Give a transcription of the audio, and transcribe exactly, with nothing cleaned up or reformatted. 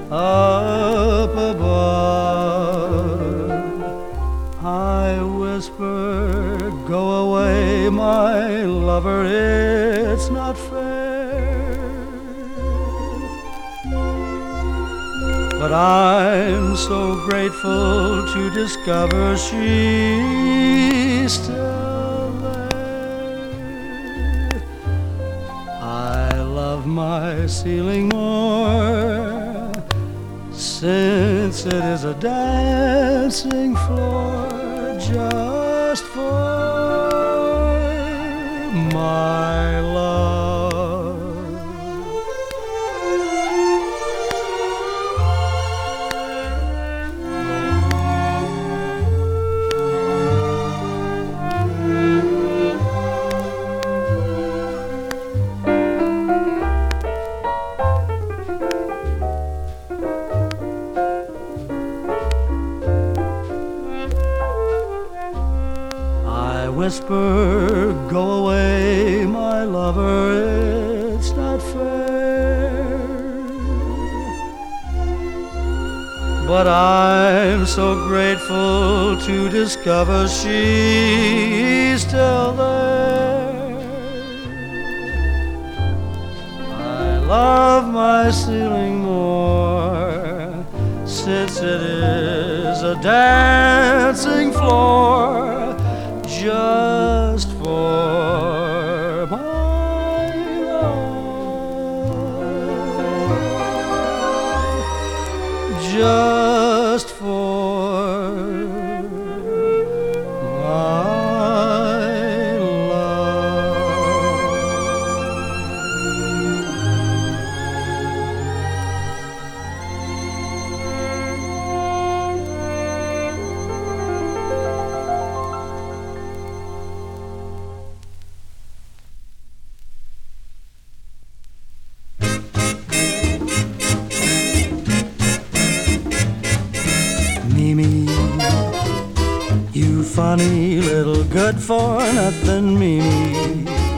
up above. I whisper, go away, my lover, it's not fair. But I'm so grateful to discover she's still there. I love my ceiling more, since it is a dancing floor just for my love. Whisper, go away, my lover, it's not fair. But I'm so grateful to discover she's still there. I love my ceiling more, since it is a dancing floor just for my love, just for my Mimi, you funny little good for nothing Mimi.